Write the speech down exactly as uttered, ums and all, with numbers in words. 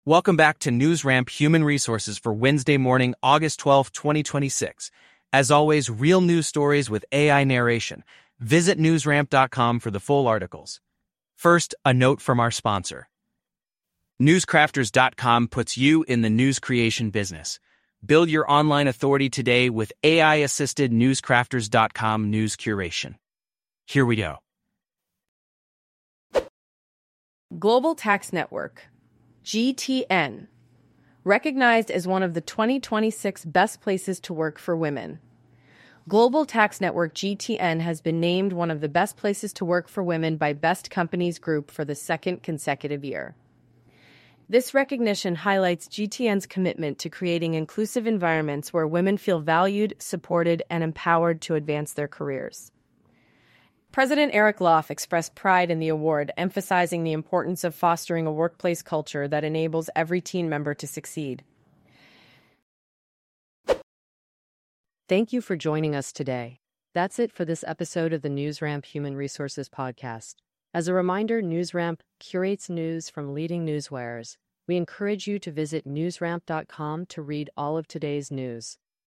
Welcome back to NewsRamp Human Resources for Wednesday morning, August twelfth, twenty twenty-six. As always, real news stories with A I narration. Visit newsramp dot com for the full articles. First, a note from our sponsor. newscrafters dot com puts you in the news creation business. Build your online authority today with A I-assisted newscrafters dot com news curation. Here we go. Global Tax Network, G T N, recognized as one of the twenty twenty-six best places to work for women. Global Tax Network G T N has been named one of the best places to work for women by Best Companies Group for the second consecutive year. This recognition highlights G T N's commitment to creating inclusive environments where women feel valued, supported, and empowered to advance their careers. President Eric Loff expressed pride in the award, emphasizing the importance of fostering a workplace culture that enables every team member to succeed. Thank you for joining us today. That's it for this episode of the NewsRamp Human Resources Podcast. As a reminder, NewsRamp curates news from leading newswares. We encourage you to visit newsramp dot com to read all of today's news.